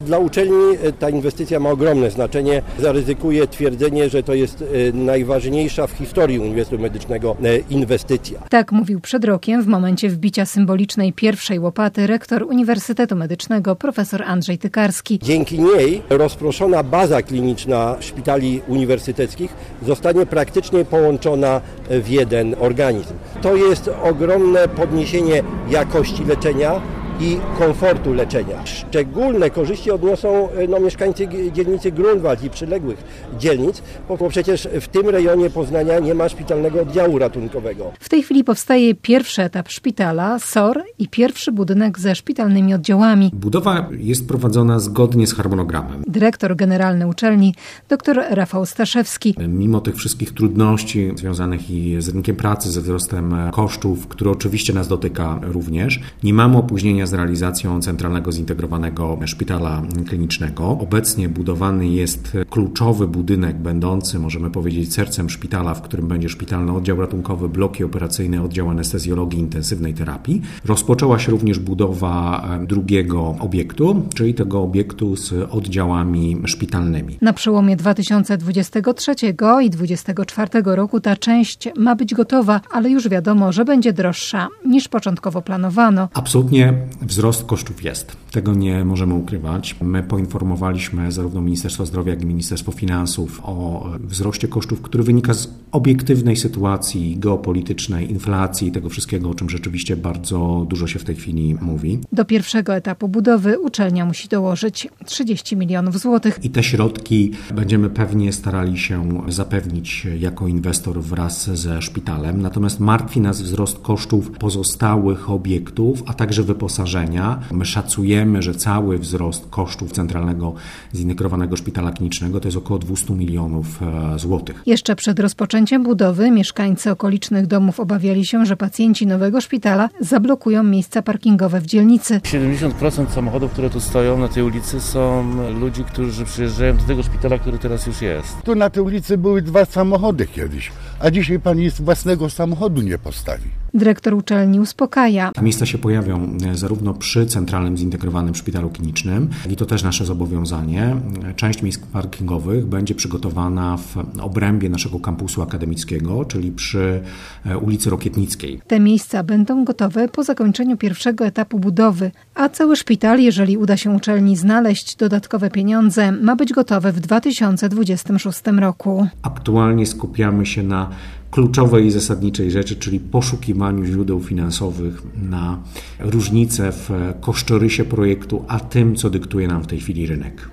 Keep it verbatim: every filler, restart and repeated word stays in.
Dla uczelni ta inwestycja ma ogromne znaczenie. Zaryzykuję twierdzenie, że to jest najważniejsza w historii Uniwersytetu Medycznego inwestycja. Tak mówił przed rokiem w momencie wbicia symbolicznej pierwszej łopaty rektor Uniwersytetu Medycznego profesor Andrzej Tykarski. Dzięki niej rozproszona baza kliniczna szpitali uniwersyteckich zostanie praktycznie połączona w jeden organizm. To jest ogromne podniesienie jakości leczenia i komfortu leczenia. Szczególne korzyści odniosą no, mieszkańcy dzielnicy Grunwald i przyległych dzielnic, bo przecież w tym rejonie Poznania nie ma szpitalnego oddziału ratunkowego. W tej chwili powstaje pierwszy etap szpitala, S O R i pierwszy budynek ze szpitalnymi oddziałami. Budowa jest prowadzona zgodnie z harmonogramem. Dyrektor generalny uczelni dr Rafał Staszewski. Mimo tych wszystkich trudności związanych i z rynkiem pracy, ze wzrostem kosztów, który oczywiście nas dotyka również, nie mamy opóźnienia z realizacją Centralnego Zintegrowanego Szpitala Klinicznego. Obecnie budowany jest kluczowy budynek będący, możemy powiedzieć, sercem szpitala, w którym będzie szpitalny oddział ratunkowy, bloki operacyjne, oddział anestezjologii i intensywnej terapii. Rozpoczęła się również budowa drugiego obiektu, czyli tego obiektu z oddziałami szpitalnymi. Na przełomie dwa tysiące dwudziestego trzeciego i dwudziestego czwartego roku ta część ma być gotowa, ale już wiadomo, że będzie droższa niż początkowo planowano. Absolutnie wzrost kosztów jest. Tego nie możemy ukrywać. My poinformowaliśmy zarówno Ministerstwo Zdrowia, jak i Ministerstwo Finansów o wzroście kosztów, który wynika z obiektywnej sytuacji geopolitycznej, inflacji i tego wszystkiego, o czym rzeczywiście bardzo dużo się w tej chwili mówi. Do pierwszego etapu budowy uczelnia musi dołożyć trzydzieści milionów złotych. I te środki będziemy pewnie starali się zapewnić jako inwestor wraz ze szpitalem. Natomiast martwi nas wzrost kosztów pozostałych obiektów, a także wyposażenia. My szacujemy, że cały wzrost kosztów Centralnego Zintegrowanego Szpitala Klinicznego to jest około dwieście milionów złotych. Jeszcze przed rozpoczęciem budowy mieszkańcy okolicznych domów obawiali się, że pacjenci nowego szpitala zablokują miejsca parkingowe w dzielnicy. siedemdziesiąt procent samochodów, które tu stoją na tej ulicy, są ludzi, którzy przyjeżdżają do tego szpitala, który teraz już jest. Tu na tej ulicy były dwa samochody kiedyś, a dzisiaj pan jest własnego samochodu nie postawi. Dyrektor uczelni uspokaja. Miejsca się pojawią zarówno przy Centralnym Zintegrowanym Szpitalu Klinicznym, i to też nasze zobowiązanie. Część miejsc parkingowych będzie przygotowana w obrębie naszego kampusu akademickiego, czyli przy ulicy Rokietnickiej. Te miejsca będą gotowe po zakończeniu pierwszego etapu budowy, a cały szpital, jeżeli uda się uczelni znaleźć dodatkowe pieniądze, ma być gotowy w dwa tysiące dwudziestym szóstym roku. Aktualnie skupiamy się na kluczowej i zasadniczej rzeczy, czyli poszukiwaniu źródeł finansowych na różnice w kosztorysie projektu, a tym, co dyktuje nam w tej chwili rynek.